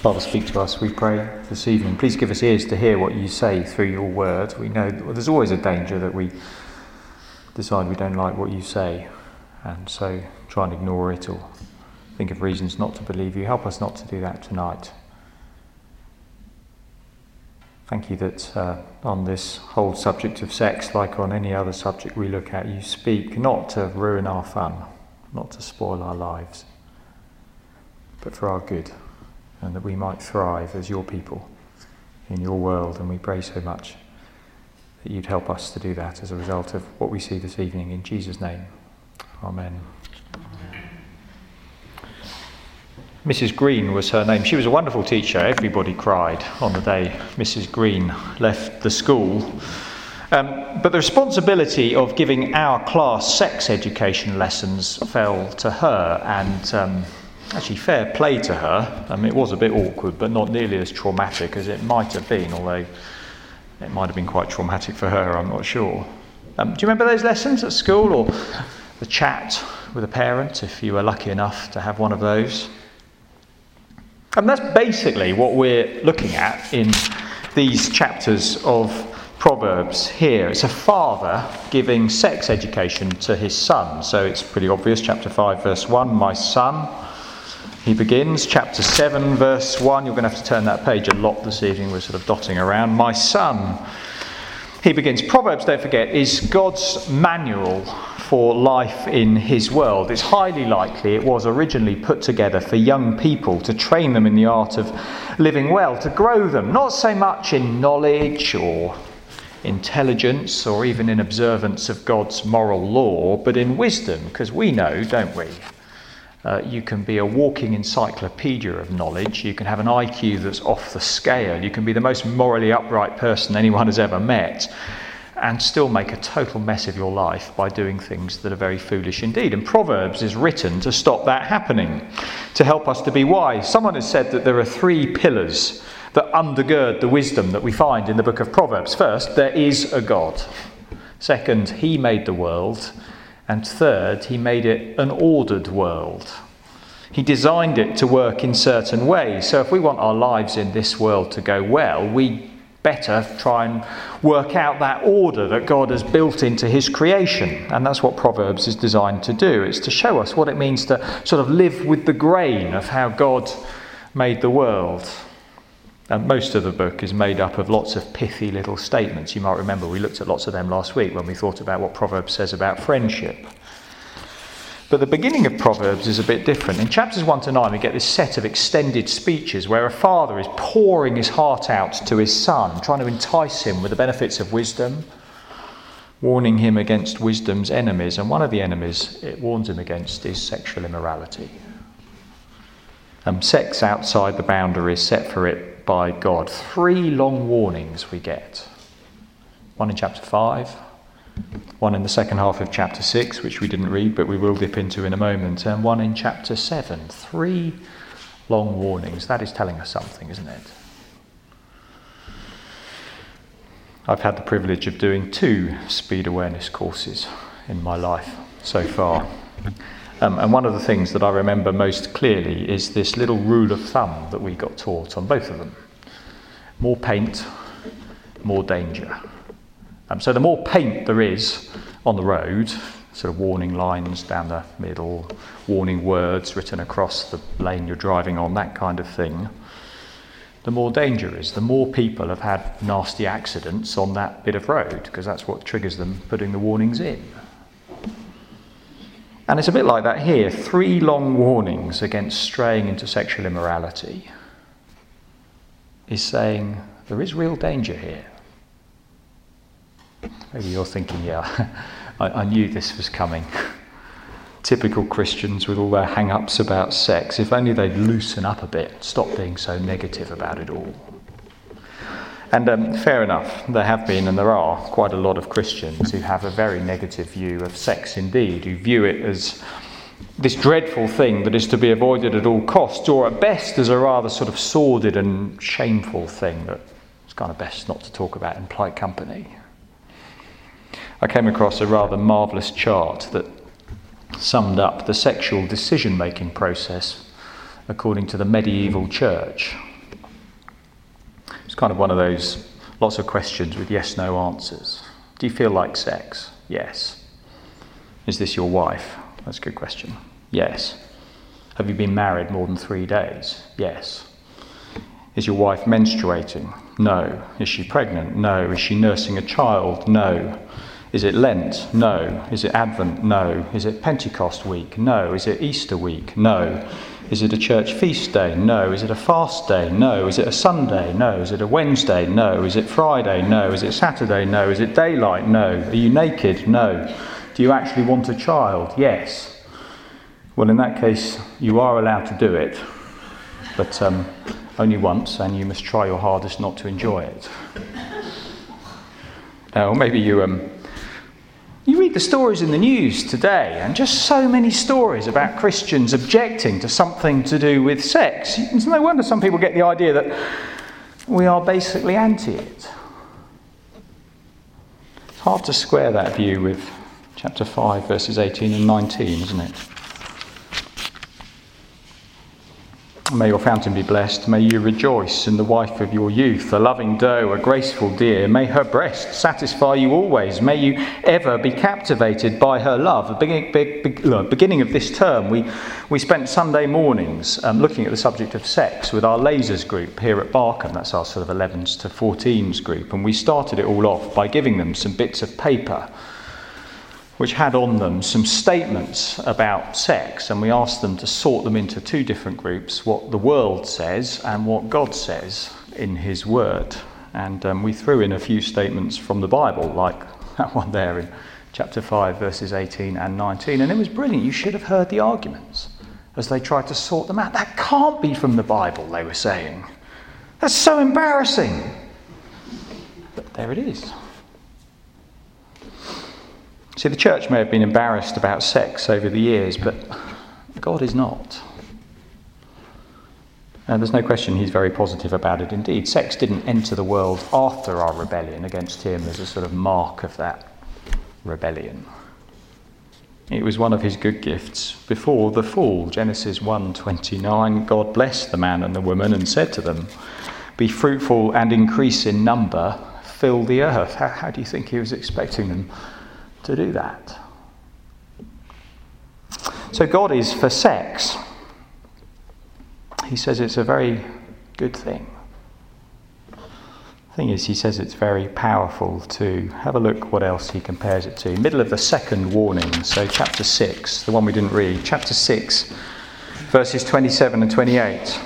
Father, speak to us, we pray, this evening. Please give us ears to hear what you say through your word. We know there's always a danger that we decide we don't like what you say, and so try and ignore it or think of reasons not to believe you. Help us not to do that tonight. Thank you that on this whole subject of sex, like on any other subject we look at, you speak not to ruin our fun, not to spoil our lives, but for our good, and that we might thrive as your people in your world. And we pray so much that you'd help us to do that as a result of what we see this evening. In Jesus' name, amen. Mrs. Green was her name. She was a wonderful teacher. Everybody cried on the day Mrs. Green left the school. But the responsibility of giving our class sex education lessons fell to her, and actually fair play to her. It was a bit awkward, but not nearly as traumatic as it might have been, although it might have been quite traumatic for her, I'm not sure. Do you remember those lessons at school, or the chat with a parent, if you were lucky enough to have one of those? And that's basically what we're looking at in these chapters of Proverbs here. It's a father giving sex education to his son. So it's pretty obvious. Chapter 5, verse 1, my son. He begins. Chapter 7, verse 1. You're going to have to turn that page a lot this evening. We're sort of dotting around. My son. He begins. Proverbs, don't forget, is God's manual for life in his world. It's highly likely it was originally put together for young people to train them in the art of living well, to grow them, not so much in knowledge or intelligence or even in observance of God's moral law, but in wisdom, because we know, don't we? You can be a walking encyclopedia of knowledge. You can have an IQ that's off the scale. You can be the most morally upright person anyone has ever met and still make a total mess of your life by doing things that are very foolish indeed. And Proverbs is written to stop that happening, to help us to be wise. Someone has said that there are 3 pillars that undergird the wisdom that we find in the book of Proverbs. First, there is a God. Second, he made the world. And third, he made it an ordered world. He designed it to work in certain ways. So if we want our lives in this world to go well, we better try and work out that order that God has built into his creation. And that's what Proverbs is designed to do. It's to show us what it means to sort of live with the grain of how God made the world. And most of the book is made up of lots of pithy little statements. You might remember we looked at lots of them last week when we thought about what Proverbs says about friendship. But the beginning of Proverbs is a bit different. In chapters 1 to 9, we get this set of extended speeches where a father is pouring his heart out to his son, trying to entice him with the benefits of wisdom, warning him against wisdom's enemies. And one of the enemies it warns him against is sexual immorality. Sex outside the boundaries set for it by God. 3 long warnings we get. One in chapter 5, one in the second half of chapter 6, which we didn't read, but we will dip into in a moment, and one in chapter 7. 3 long warnings. That is telling us something, isn't it? I've had the privilege of doing 2 speed awareness courses in my life so far. And one of the things that I remember most clearly is this little rule of thumb that we got taught on both of them. More paint, more danger. So the more paint there is on the road, sort of warning lines down the middle, warning words written across the lane you're driving on, that kind of thing, the more danger is. The more people have had nasty accidents on that bit of road, because that's what triggers them putting the warnings in. And it's a bit like that here. 3 long warnings against straying into sexual immorality is saying there is real danger here. Maybe you're thinking, yeah, I knew this was coming. Typical Christians with all their hang-ups about sex. If only they'd loosen up a bit, stop being so negative about it all. And fair enough, there have been and there are quite a lot of Christians who have a very negative view of sex indeed, who view it as this dreadful thing that is to be avoided at all costs, or at best as a rather sort of sordid and shameful thing that it's kind of best not to talk about in polite company. I came across a rather marvellous chart that summed up the sexual decision-making process according to the medieval church. It's kind of one of those lots of questions with yes/no answers. Do you feel like sex? Yes. Is this your wife? That's a good question. Yes. Have you been married more than 3 days? Yes. Is your wife menstruating? No. Is she pregnant? No. Is she nursing a child? No. Is it Lent? No. Is it Advent? No. Is it Pentecost week? No. Is it Easter week? No. Is it a church feast day? No. Is it a fast day? No. Is it a Sunday? No. Is it a Wednesday? No. Is it Friday? No. Is it Saturday? No. Is it daylight? No. Are you naked? No. Do you actually want a child? Yes. Well, in that case, you are allowed to do it, but only once, and you must try your hardest not to enjoy it. Now, maybe you read the stories in the news today, and just so many stories about Christians objecting to something to do with sex. It's no wonder some people get the idea that we are basically anti it. It's hard to square that view with chapter 5, verses 18 and 19, isn't it? May your fountain be blessed. May you rejoice in the wife of your youth, a loving doe, a graceful deer. May her breast satisfy you always. May you ever be captivated by her love. At the beginning of this term, we spent Sunday mornings looking at the subject of sex with our lasers group here at Barkham. That's our sort of 11s to 14s group. And we started it all off by giving them some bits of paper which had on them some statements about sex, and we asked them to sort them into two different groups, what the world says and what God says in his word. And we threw in a few statements from the Bible, like that one there in chapter 5, verses 18 and 19, and it was brilliant. You should have heard the arguments as they tried to sort them out. That can't be from the Bible, they were saying. That's so embarrassing. But there it is. See, the church may have been embarrassed about sex over the years, but God is not. And there's no question he's very positive about it indeed. Sex didn't enter the world after our rebellion against him as a sort of mark of that rebellion. It was one of his good gifts before the fall. Genesis 1:29, God blessed the man and the woman and said to them, "Be fruitful and increase in number, fill the earth." How do you think he was expecting them to do that? So God is for sex. He says it's a very good thing. The thing is, he says it's very powerful too. Have a look what else he compares it to. Middle of the second warning, so chapter 6, the one we didn't read. Chapter 6, verses 27 and 28.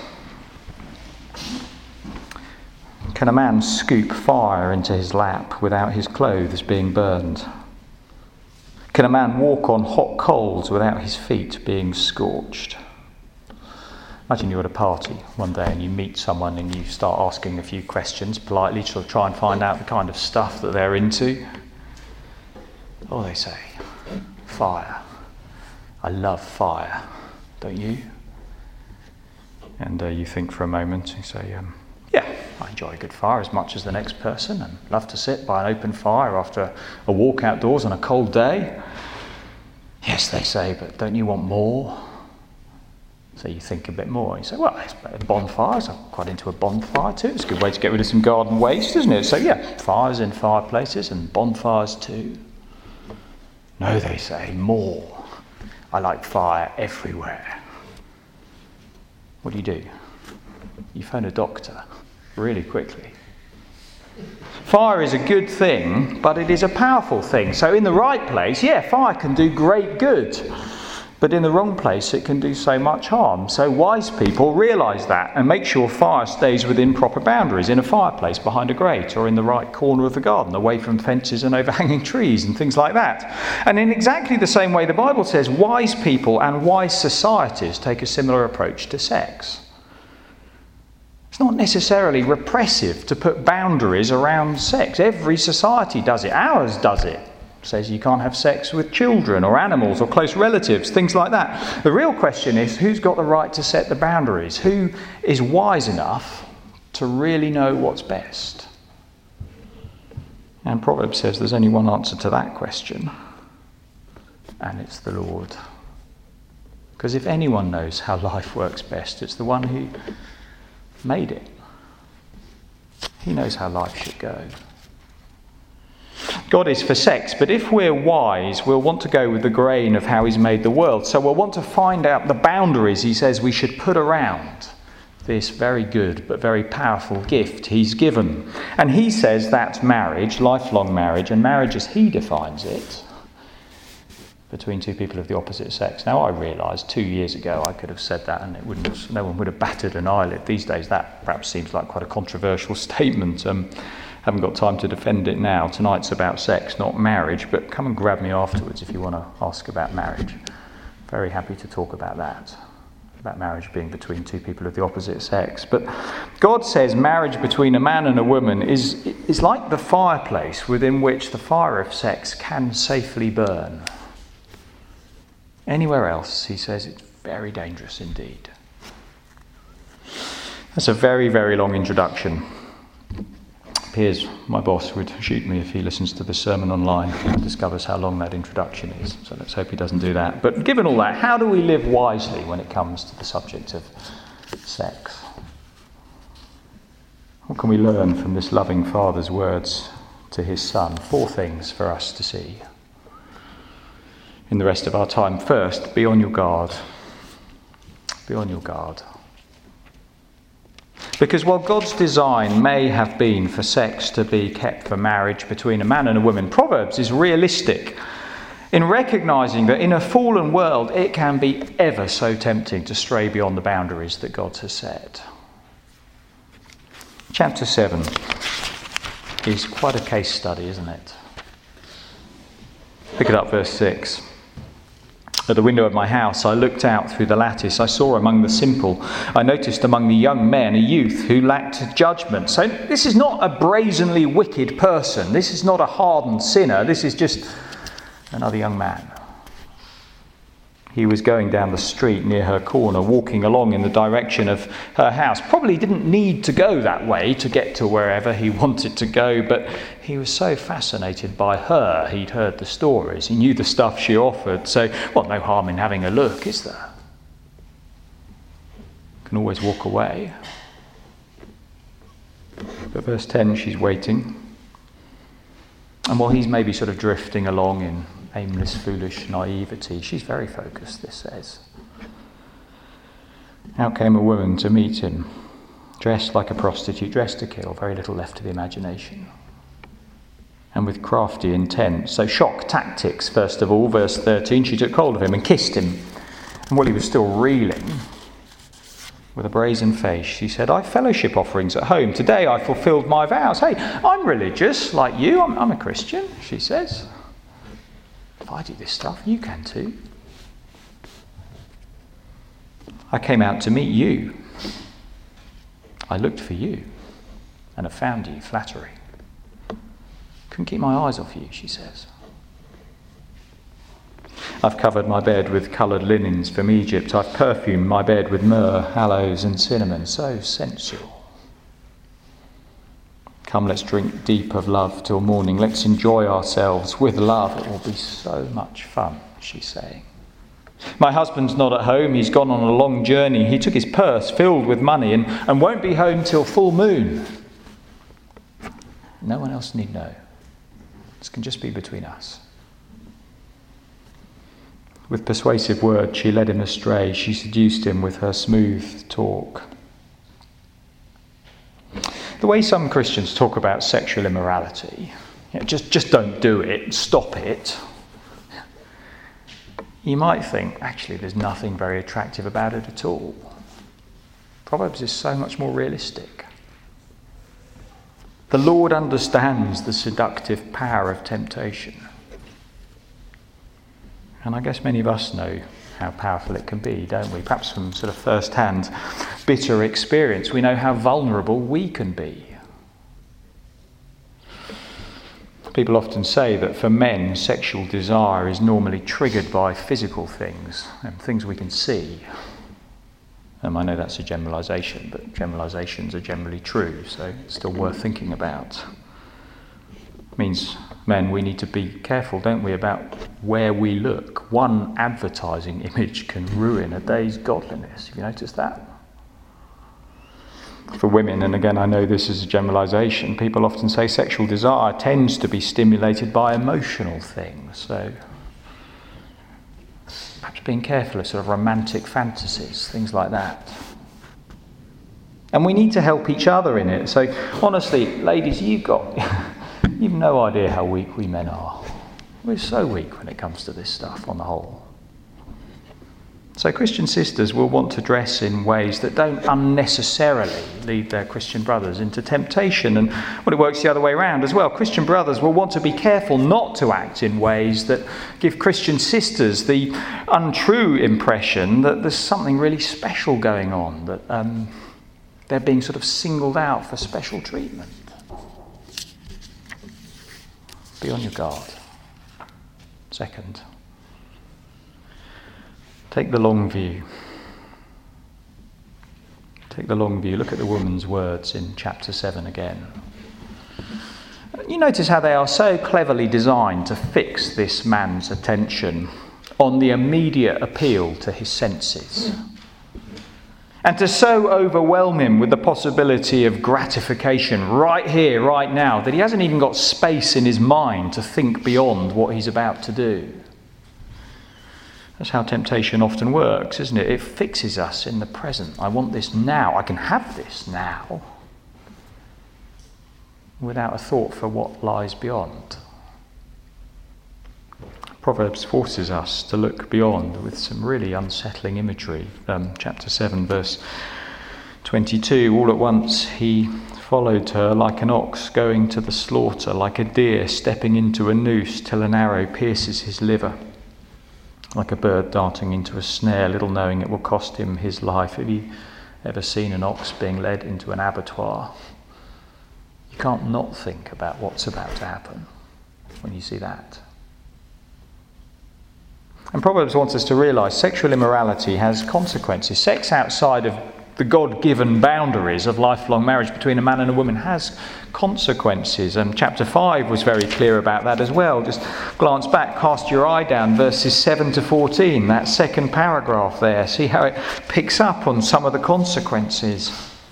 Can a man scoop fire into his lap without his clothes being burned? Can a man walk on hot coals without his feet being scorched? Imagine you're at a party one day and you meet someone and you start asking a few questions politely to try and find out the kind of stuff that they're into. Oh, they say, fire. I love fire, don't you? And you think for a moment, you say, yeah, I enjoy a good fire as much as the next person and love to sit by an open fire after a walk outdoors on a cold day. Yes, they say, but don't you want more? So you think a bit more. You say, well, bonfires, I'm quite into a bonfire too. It's a good way to get rid of some garden waste, isn't it? So yeah, fires in fireplaces and bonfires too. No, they say, more. I like fire everywhere. What do? You phone a doctor really quickly. Fire is a good thing, but it is a powerful thing. So in the right place, yeah, fire can do great good. But in the wrong place, it can do so much harm. So wise people realise that and make sure fire stays within proper boundaries, in a fireplace, behind a grate, or in the right corner of the garden, away from fences and overhanging trees and things like that. And in exactly the same way, the Bible says wise people and wise societies take a similar approach to sex. It's not necessarily repressive to put boundaries around sex. Every society does it. Ours does it. Says you can't have sex with children or animals or close relatives, things like that. The real question is, who's got the right to set the boundaries? Who is wise enough to really know what's best? And Proverbs says there's only one answer to that question, and it's the Lord. Because if anyone knows how life works best, it's the one who made it. He knows how life should go. God is for sex, but if we're wise, we'll want to go with the grain of how he's made the world. So we'll want to find out the boundaries he says we should put around this very good but very powerful gift he's given. And he says that's marriage, lifelong marriage, and marriage as he defines it, between two people of the opposite sex. Now, I realise 2 years ago I could have said that and no one would have batted an eyelid. These days that perhaps seems like quite a controversial statement. Haven't got time to defend it now. Tonight's about sex, not marriage, but come and grab me afterwards if you want to ask about marriage. Very happy to talk about that, about marriage being between two people of the opposite sex. But God says marriage between a man and a woman is like the fireplace within which the fire of sex can safely burn. Anywhere else, he says, it's very dangerous indeed. That's a very, very long introduction. Piers, my boss, would shoot me if he listens to the sermon online and discovers how long that introduction is. So let's hope he doesn't do that. But given all that, how do we live wisely when it comes to the subject of sex? What can we learn from this loving father's words to his son? 4 things for us to see in the rest of our time. First, be on your guard. Be on your guard. Because while God's design may have been for sex to be kept for marriage between a man and a woman, Proverbs is realistic in recognising that in a fallen world it can be ever so tempting to stray beyond the boundaries that God has set. Chapter 7 is quite a case study, isn't it? Pick it up, verse 6. At the window of my house, I looked out through the lattice. I saw among the simple, I noticed among the young men a youth who lacked judgment. So this is not a brazenly wicked person. This is not a hardened sinner. This is just another young man. He was going down the street near her corner, walking along in the direction of her house. Probably didn't need to go that way to get to wherever he wanted to go, but he was so fascinated by her. He'd heard the stories. He knew the stuff she offered. So, no harm in having a look, is there? You can always walk away. But verse 10, she's waiting. And while he's maybe sort of drifting along in aimless, foolish naivety, she's very focused, this says. Out came a woman to meet him, dressed like a prostitute, dressed to kill, very little left to the imagination. And with crafty intent. So shock tactics, first of all, verse 13, she took hold of him and kissed him. And while he was still reeling, with a brazen face, she said, "I have fellowship offerings at home. Today I fulfilled my vows." Hey, I'm religious like you. I'm a Christian, she says. If I do this stuff, you can too. I came out to meet you. I looked for you and have found you. Flattery. Couldn't keep my eyes off you, she says. I've covered my bed with coloured linens from Egypt. I've perfumed my bed with myrrh, aloes and cinnamon. So sensual. Come, let's drink deep of love till morning. Let's enjoy ourselves with love. It will be so much fun, she's saying. My husband's not at home. He's gone on a long journey. He took his purse filled with money and won't be home till full moon. No one else need know. This can just be between us. With persuasive words, she led him astray. She seduced him with her smooth talk. The way some Christians talk about sexual immorality, just don't do it, stop it. You might think, actually, there's nothing very attractive about it at all. Proverbs is so much more realistic. The Lord understands the seductive power of temptation. And I guess many of us know how powerful it can be, don't we? Perhaps from sort of first-hand bitter experience, we know how vulnerable we can be. People often say that for men, sexual desire is normally triggered by physical things and things we can see. I know that's a generalisation, but generalisations are generally true, so it's still worth thinking about. It means, men, we need to be careful, don't we, about where we look. One advertising image can ruin a day's godliness. Have you noticed that? For women, and again I know this is a generalisation, people often say sexual desire tends to be stimulated by emotional things. So perhaps being careful of sort of romantic fantasies, things like that. And we need to help each other in it. So honestly, ladies, you've no idea how weak we men are. We're so weak when it comes to this stuff on the whole. So Christian sisters will want to dress in ways that don't unnecessarily lead their Christian brothers into temptation. And well, it works the other way around as well. Christian brothers will want to be careful not to act in ways that give Christian sisters the untrue impression that there's something really special going on, that they're being sort of singled out for special treatment. Be on your guard. Second, take the long view. Take the long view. Look at the woman's words in chapter 7 again. You notice how they are so cleverly designed to fix this man's attention on the immediate appeal to his senses, and to so overwhelm him with the possibility of gratification right here, right now, that he hasn't even got space in his mind to think beyond what he's about to do. That's how temptation often works, isn't it? It fixes us in the present. I want this now. I can have this now, without a thought for what lies beyond. Proverbs forces us to look beyond with some really unsettling imagery. Chapter 7, verse 22, all at once he followed her like an ox going to the slaughter, like a deer stepping into a noose till an arrow pierces his liver. Like a bird darting into a snare, little knowing it will cost him his life. Have you ever seen an ox being led into an abattoir? You can't not think about what's about to happen when you see that. And Proverbs wants us to realise sexual immorality has consequences. Sex outside of the God-given boundaries of lifelong marriage between a man and a woman has consequences. And chapter 5 was very clear about that as well. Just glance back, cast your eye down, verses 7 to 14, that second paragraph there. See how it picks up on some of the consequences.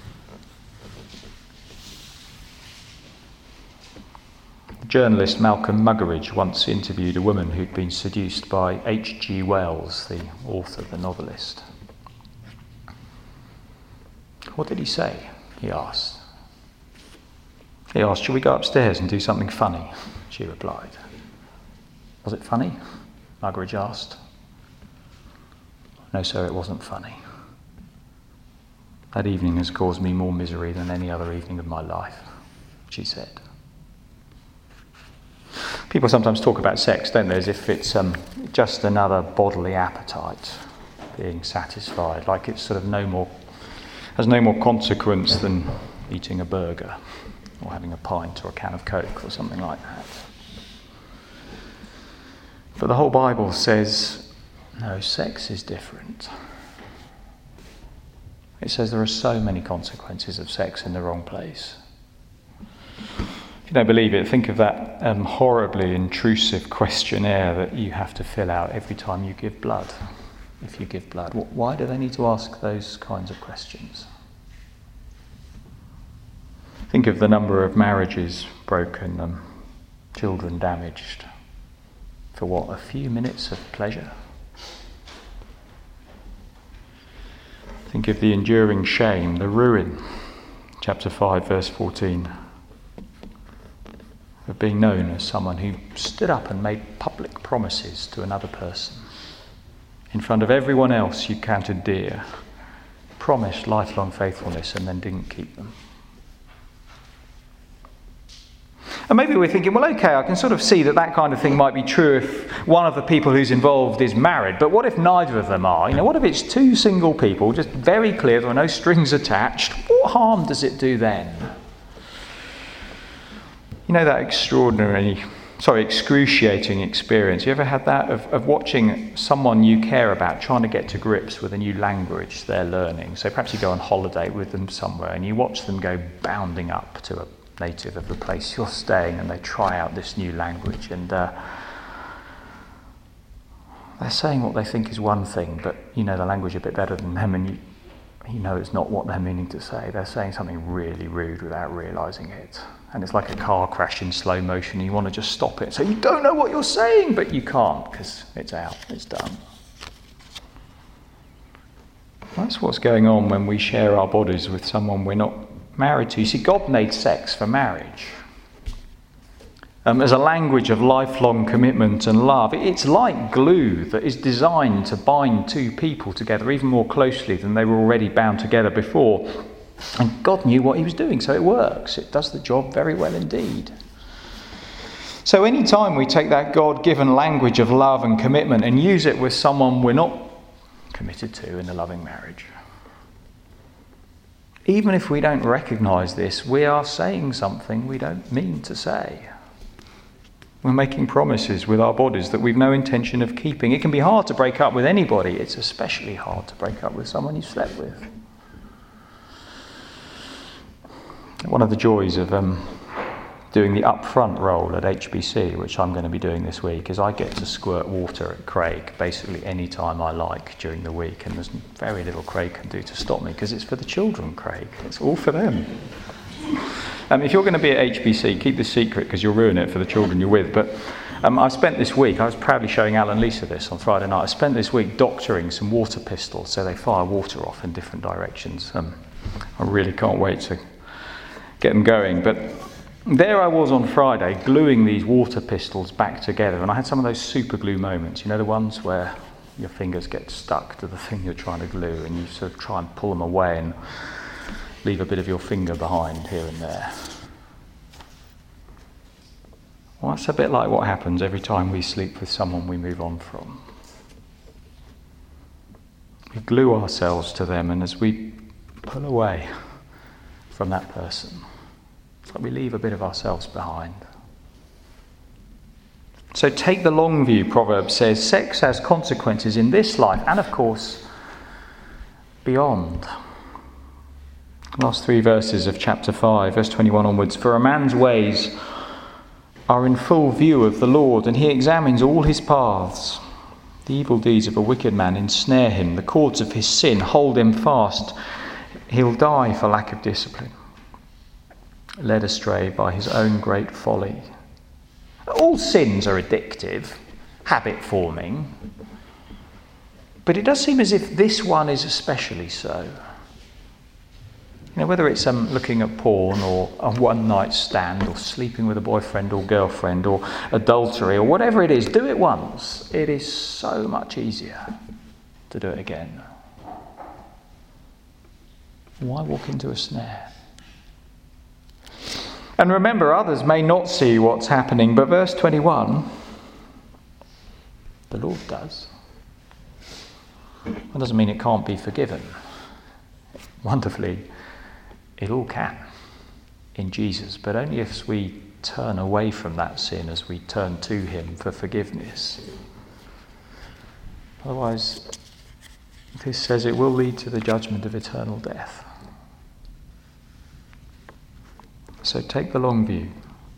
Journalist Malcolm Muggeridge once interviewed a woman who'd been seduced by H.G. Wells, the author, the novelist. What did he say? He asked. Shall we go upstairs and do something funny? She replied. Was it funny? Muggeridge asked. No, sir, it wasn't funny. That evening has caused me more misery than any other evening of my life, she said. People sometimes talk about sex, don't they, as if it's just another bodily appetite being satisfied, like it's sort of has no more consequence than eating a burger or having a pint or a can of Coke or something like that. But the whole Bible says, no, sex is different. It says there are so many consequences of sex in the wrong place. If you don't believe it, think of that horribly intrusive questionnaire that you have to fill out every time you give blood. If you give blood, why do they need to ask those kinds of questions? Think of the number of marriages broken, children damaged, for what, a few minutes of pleasure? Think of the enduring shame, the ruin, chapter 5, verse 14, of being known as someone who stood up and made public promises to another person. In front of everyone else you counted dear, promised lifelong faithfulness and then didn't keep them. And maybe we're thinking, well, okay, I can sort of see that kind of thing might be true if one of the people who's involved is married, but what if neither of them are? What if it's two single people, just very clear, there are no strings attached? What harm does it do then? That excruciating experience. You ever had that of watching someone you care about trying to get to grips with a new language they're learning? So perhaps you go on holiday with them somewhere and you watch them go bounding up to a native of the place you're staying and they try out this new language and they're saying what they think is one thing, but you know the language a bit better than them and you know it's not what they're meaning to say. They're saying something really rude without realising it. And it's like a car crash in slow motion. You want to just stop it. So you don't know what you're saying, but you can't because it's out, it's done. That's what's going on when we share our bodies with someone we're not married to. You see, God made sex for marriage. As a language of lifelong commitment and love. It's like glue that is designed to bind two people together even more closely than they were already bound together before. And God knew what he was doing, so it works. It does the job very well indeed. So any time we take that God-given language of love and commitment and use it with someone we're not committed to in a loving marriage, even if we don't recognise this, we are saying something we don't mean to say. We're making promises with our bodies that we've no intention of keeping. It can be hard to break up with anybody. It's especially hard to break up with someone you've slept with. One of the joys of doing the upfront role at HBC, which I'm going to be doing this week, is I get to squirt water at Craig basically any time I like during the week, and there's very little Craig can do to stop me because it's for the children, Craig. It's all for them. If you're going to be at HBC, keep this secret because you'll ruin it for the children you're with. But I spent this week, I was proudly showing Alan and Lisa this on Friday night, I spent this week doctoring some water pistols so they fire water off in different directions. I really can't wait to get them going. But there I was on Friday gluing these water pistols back together, and I had some of those super glue moments, you know, the ones where your fingers get stuck to the thing you're trying to glue and you sort of try and pull them away and leave a bit of your finger behind here and there. Well, that's a bit like what happens every time we sleep with someone we move on from. We glue ourselves to them, and as we pull away from that person, it's like we leave a bit of ourselves behind. So take the long view, Proverbs says. Sex has consequences in this life and, of course, beyond. Last 3 verses of chapter 5, verse 21 onwards. For a man's ways are in full view of the Lord, and he examines all his paths. The evil deeds of a wicked man ensnare him. The cords of his sin hold him fast. He'll die for lack of discipline, led astray by his own great folly. All sins are addictive, habit-forming, but it does seem as if this one is especially so. You know, whether it's looking at porn or a one-night stand or sleeping with a boyfriend or girlfriend or adultery or whatever it is, do it once. It is so much easier to do it again. Why walk into a snare? And remember, others may not see what's happening, but verse 21, the Lord does. That doesn't mean it can't be forgiven. Wonderfully, it all can in Jesus, but only if we turn away from that sin as we turn to him for forgiveness. Otherwise, this says it will lead to the judgment of eternal death. So take the long view.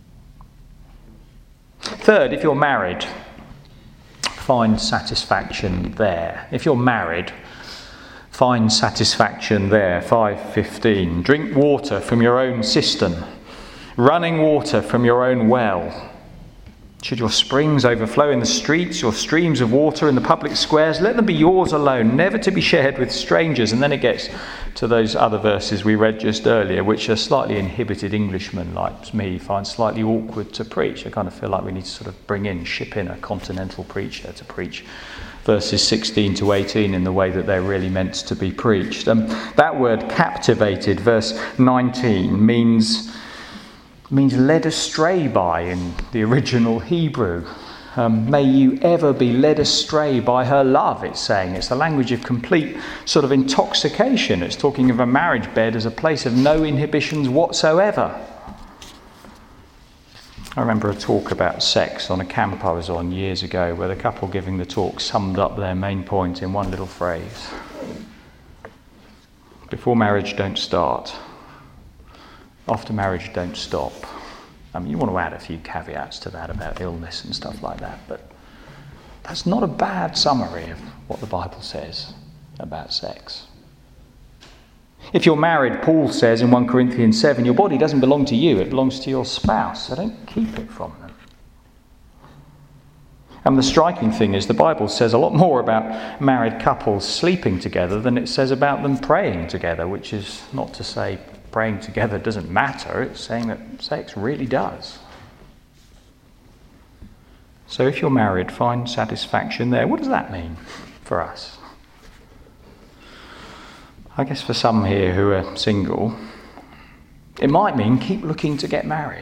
Third, if you're married, find satisfaction there. If you're married, find satisfaction there. 5:15. Drink water from your own cistern, running water from your own well. Should your springs overflow in the streets, your streams of water in the public squares, let them be yours alone, never to be shared with strangers. And then it gets to those other verses we read just earlier, which a slightly inhibited Englishman like me finds slightly awkward to preach. I kind of feel like we need to sort of ship in a continental preacher to preach verses 16 to 18 in the way that they're really meant to be preached. That word captivated, verse 19, means led astray by in the original Hebrew. May you ever be led astray by her love, it's saying. It's the language of complete sort of intoxication. It's talking of a marriage bed as a place of no inhibitions whatsoever. I remember a talk about sex on a camp I was on years ago where the couple giving the talk summed up their main point in one little phrase. Before marriage, don't start. After marriage, don't stop. I mean, you want to add a few caveats to that about illness and stuff like that, but that's not a bad summary of what the Bible says about sex. If you're married, Paul says in 1 Corinthians 7, your body doesn't belong to you, it belongs to your spouse, so don't keep it from them. And the striking thing is the Bible says a lot more about married couples sleeping together than it says about them praying together, which is not to say praying together doesn't matter, it's saying that sex really does. So if you're married, find satisfaction there. What does that mean for us? I guess for some here who are single, it might mean keep looking to get married.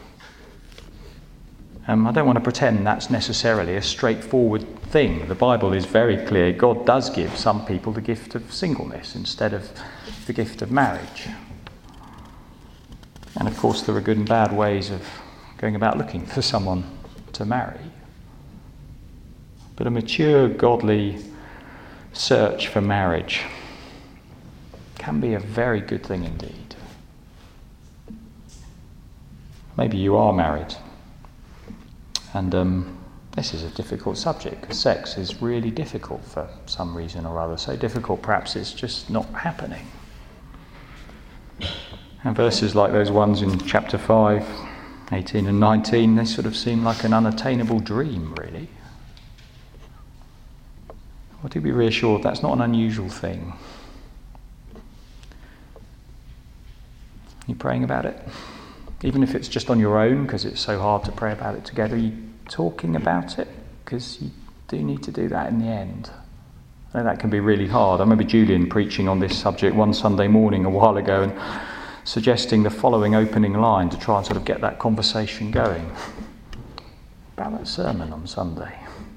I don't want to pretend that's necessarily a straightforward thing. The Bible is very clear. God does give some people the gift of singleness instead of the gift of marriage. And of course there are good and bad ways of going about looking for someone to marry. But a mature, godly search for marriage can be a very good thing indeed. Maybe you are married, and this is a difficult subject because sex is really difficult for some reason or other. So difficult perhaps it's just not happening. And verses like those ones in chapter 5, 18 and 19, they sort of seem like an unattainable dream, really. Well, do be reassured that's not an unusual thing. You praying about it? Even if it's just on your own, because it's so hard to pray about it together, you talking about it? Because you do need to do that in the end. I know that can be really hard. I remember Julian preaching on this subject one Sunday morning a while ago and suggesting the following opening line to try and sort of get that conversation going about that sermon on Sunday.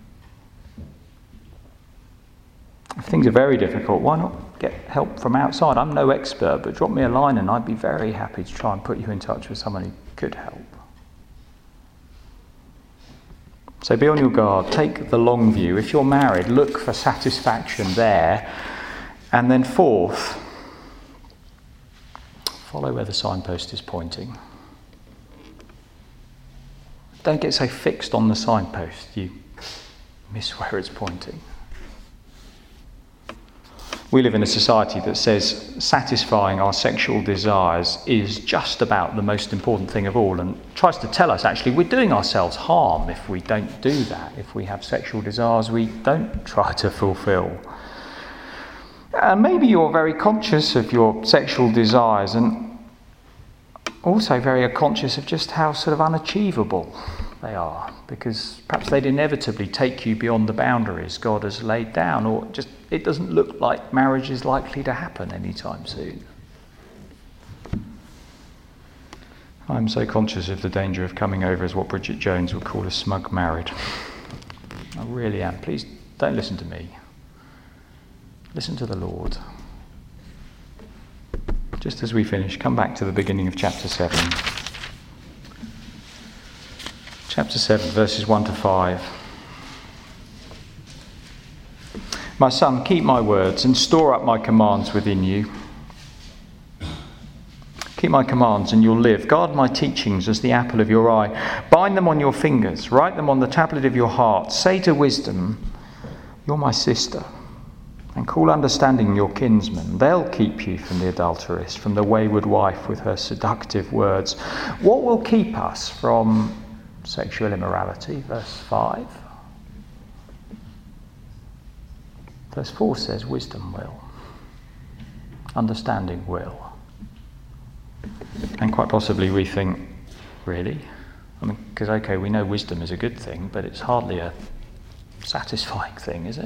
If things are very difficult, why not get help from outside? I'm no expert, but drop me a line and I'd be very happy to try and put you in touch with someone who could help. So be on your guard, take the long view. If you're married, look for satisfaction there. And then fourth, follow where the signpost is pointing. Don't get so fixed on the signpost you miss where it's pointing. We live in a society that says satisfying our sexual desires is just about the most important thing of all, and tries to tell us actually we're doing ourselves harm if we don't do that. If we have sexual desires we don't try to fulfill. And maybe you're very conscious of your sexual desires and also very conscious of just how sort of unachievable they are, because perhaps they'd inevitably take you beyond the boundaries God has laid down, or just it doesn't look like marriage is likely to happen anytime soon. I'm so conscious of the danger of coming over as what Bridget Jones would call a smug married. I really am. Please don't listen to me. Listen to the Lord. Just as we finish, come back to the beginning of chapter 7. Chapter 7, verses 1 to 5. My son, keep my words and store up my commands within you. Keep my commands and you'll live. Guard my teachings as the apple of your eye. Bind them on your fingers. Write them on the tablet of your heart. Say to wisdom, you're my sister. And call understanding your kinsman. They'll keep you from the adulteress, from the wayward wife with her seductive words. What will keep us from sexual immorality? Verse 5. Verse 4 says wisdom will. Understanding will. And quite possibly we think, really? I mean, because okay, we know wisdom is a good thing, but it's hardly a satisfying thing, is it?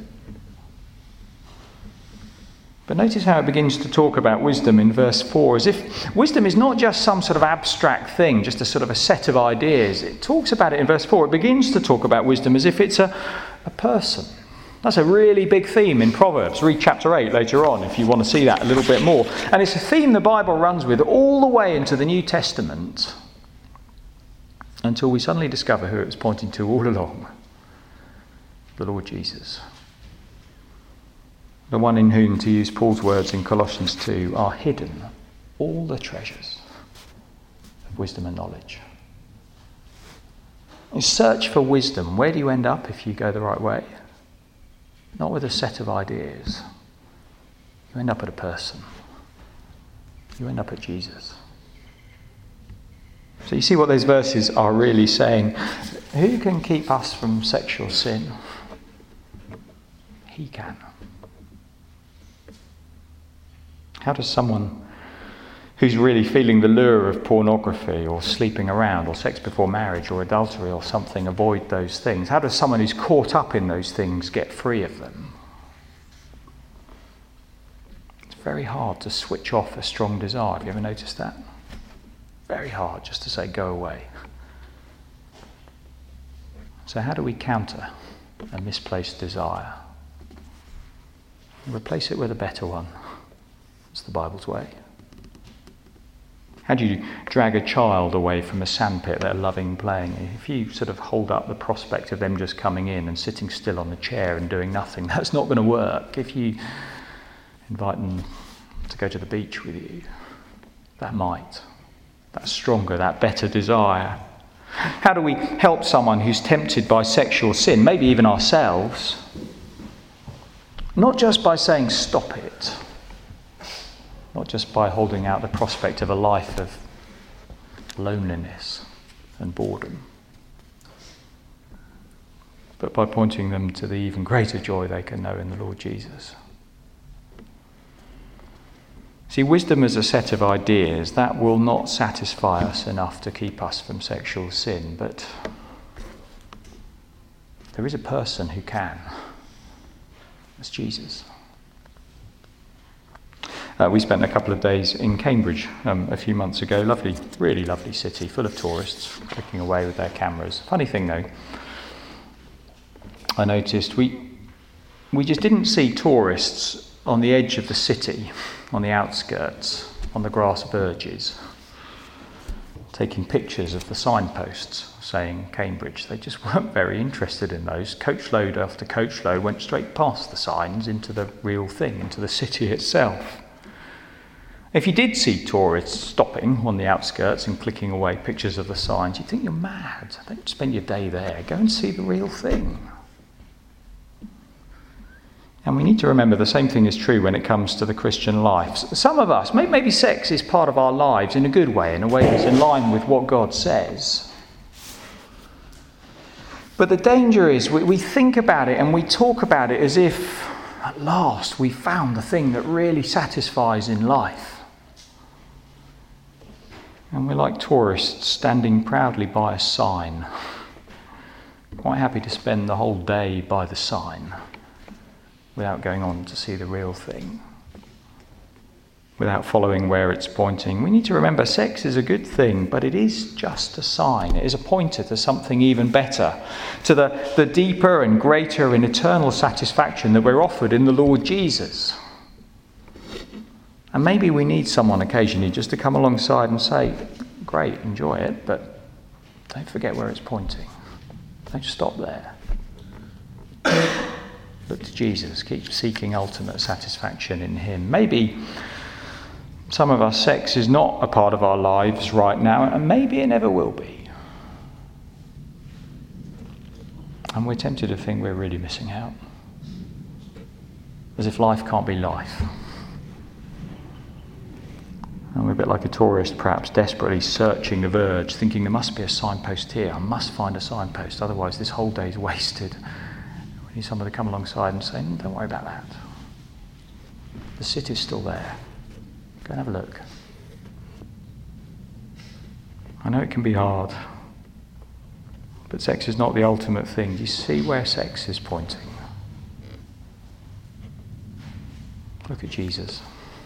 But notice how it begins to talk about wisdom in verse 4, as if wisdom is not just some sort of abstract thing, just a sort of a set of ideas. It talks about it in verse 4. It begins to talk about wisdom as if it's a person. That's a really big theme in Proverbs. Read chapter 8 later on if you want to see that a little bit more. And it's a theme the Bible runs with all the way into the New Testament until we suddenly discover who it was pointing to all along. The Lord Jesus. The one in whom, to use Paul's words in Colossians 2, are hidden all the treasures of wisdom and knowledge. In search for wisdom, where do you end up if you go the right way? Not with a set of ideas. You end up at a person. you end up at Jesus. So you see what those verses are really saying. Who can keep us from sexual sin? He can. How does someone who's really feeling the lure of pornography or sleeping around or sex before marriage or adultery or something avoid those things? How does someone who's caught up in those things get free of them? It's very hard to switch off a strong desire. Have you ever noticed that? Very hard just to say, go away. So how do we counter a misplaced desire? Replace it with a better one. It's the Bible's way. How do you drag a child away from a sandpit they're loving playing? If you sort of hold up the prospect of them just coming in and sitting still on the chair and doing nothing, that's not going to work. If you invite them to go to the beach with you, that might. That's stronger, that better desire. How do we help someone who's tempted by sexual sin, maybe even ourselves? Not just by saying stop it. Not just by holding out the prospect of a life of loneliness and boredom, but by pointing them to the even greater joy they can know in the Lord Jesus. See, wisdom is a set of ideas that will not satisfy us enough to keep us from sexual sin, but there is a person who can. It's Jesus. We spent a couple of days in Cambridge a few months ago. Lovely, really lovely city, full of tourists clicking away with their cameras. Funny thing though, I noticed we just didn't see tourists on the edge of the city, on the outskirts, on the grass verges, taking pictures of the signposts saying Cambridge. They just weren't very interested in those. Coachload after coachload went straight past the signs into the real thing, into the city itself. If you did see tourists stopping on the outskirts and clicking away pictures of the signs, you'd think you're mad. Don't spend your day there. Go and see the real thing. And we need to remember the same thing is true when it comes to the Christian life. Some of us, maybe sex is part of our lives in a good way, in a way that's in line with what God says. But the danger is we think about it and we talk about it as if at last we found the thing that really satisfies in life. And we're like tourists standing proudly by a sign, quite happy to spend the whole day by the sign without going on to see the real thing, without following where it's pointing. We need to remember sex is a good thing, but it is just a sign. It is a pointer to something even better, to the deeper and greater and eternal satisfaction that we're offered in the Lord Jesus. And maybe we need someone occasionally just to come alongside and say, great, enjoy it, but don't forget where it's pointing. Don't stop there. Look to Jesus. Keep seeking ultimate satisfaction in him. Maybe some of us, sex is not a part of our lives right now, and maybe it never will be. And we're tempted to think we're really missing out. As if life can't be life. And we're a bit like a tourist, perhaps, desperately searching the verge, thinking there must be a signpost here. I must find a signpost, otherwise this whole day is wasted. We need someone to come alongside and say, don't worry about that. The city's still there. Go and have a look. I know it can be hard, but sex is not the ultimate thing. Do you see where sex is pointing? Look at Jesus.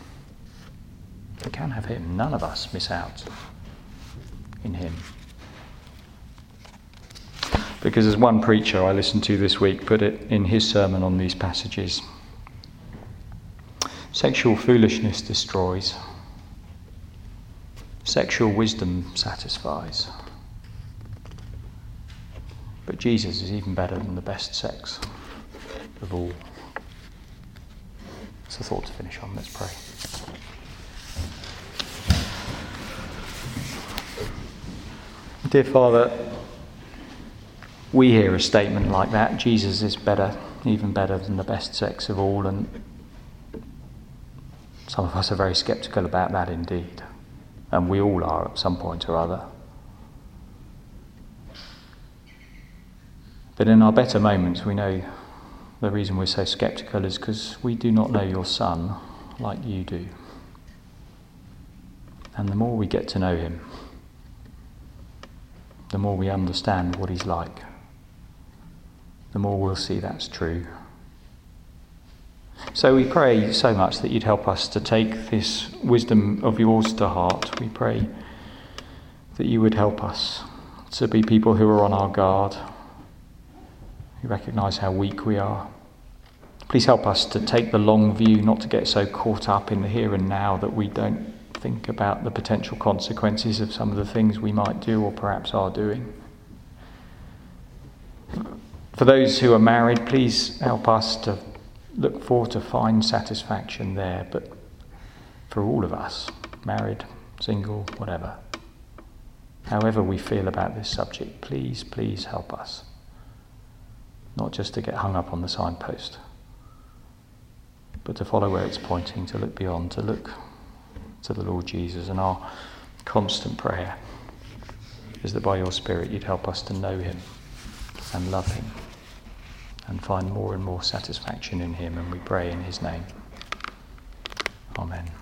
We can have him. None of us miss out in him. Because as one preacher I listened to this week put it in his sermon on these passages, sexual foolishness destroys. Sexual wisdom satisfies. But Jesus is even better than the best sex of all. It's a thought to finish on. Let's pray. Dear Father, we hear a statement like that. Jesus is better, even better than the best sex of all, and Some of us are very sceptical about that indeed, and we all are at some point or other. But in our better moments, we know the reason we're so sceptical is because we do not know your Son like you do. And the more we get to know him, the more we understand what he's like, the more we'll see that's true. So we pray so much that you'd help us to take this wisdom of yours to heart. We pray that you would help us to be people who are on our guard, who recognise how weak we are. Please help us to take the long view, not to get so caught up in the here and now that we don't think about the potential consequences of some of the things we might do or perhaps are doing. For those who are married, please help us to look forward to find satisfaction there. But for all of us, married, single, whatever, however we feel about this subject, please help us. Not just to get hung up on the signpost, but to follow where it's pointing, to look beyond, to look to the Lord Jesus. And our constant prayer is that by your Spirit you'd help us to know him and love him and find more and more satisfaction in him. And we pray in his name. Amen.